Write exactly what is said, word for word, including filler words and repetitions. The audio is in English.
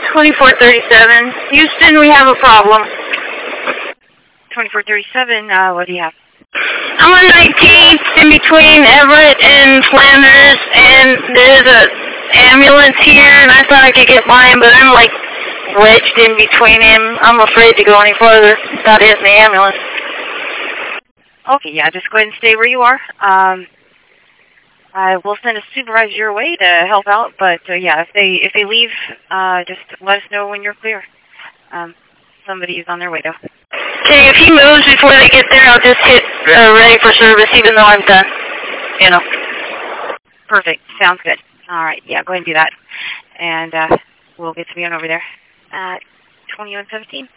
twenty-four thirty-seven. Houston, we have a problem. twenty-four thirty-seven, uh, what do you have? I'm on nineteenth in between Everett and Flanders, and there's a ambulance here, and I thought I could get by him, but I'm like wedged in between him. I'm afraid to go any further without hitting the ambulance. Okay, yeah, just go ahead and stay where you are. Um, I will send a supervisor your way to help out, but uh, yeah, if they if they leave, uh, just let us know when you're clear. Um, somebody is on their way, though. Okay, if he moves before they get there, I'll just hit uh, ready for service, even though I'm done. You know. Perfect. Sounds good. All right, yeah, go ahead and do that, and uh, we'll get to be on over there at twenty-one seventeen.